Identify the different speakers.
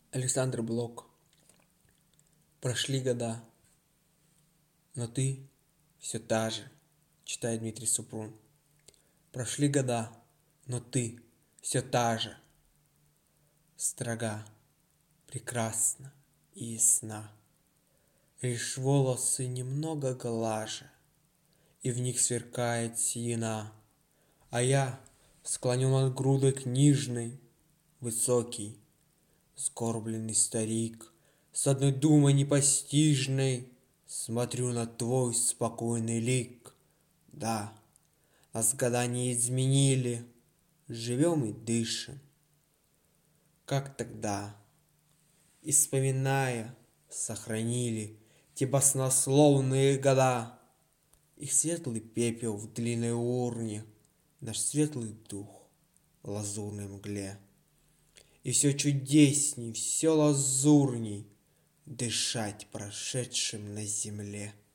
Speaker 1: Александр Блок. Прошли года, но ты все та же, читает Дмитрий Супрун. Прошли года, но ты все та же, строга, прекрасна и ясна. Лишь волосы немного глаже, и в них сверкает сиена. А я склонен над грудой книжной, высокий, сгорбленный старик, с одной думой непостижной смотрю на твой спокойный лик. Да, нас года не изменили, живем и дышим, как тогда, и вспоминая, сохранили те баснословные года. Их светлый пепел в длинной урне, наш светлый дух в лазурной мгле. И все чудесней, все лазурней дышать прошедшим на земле.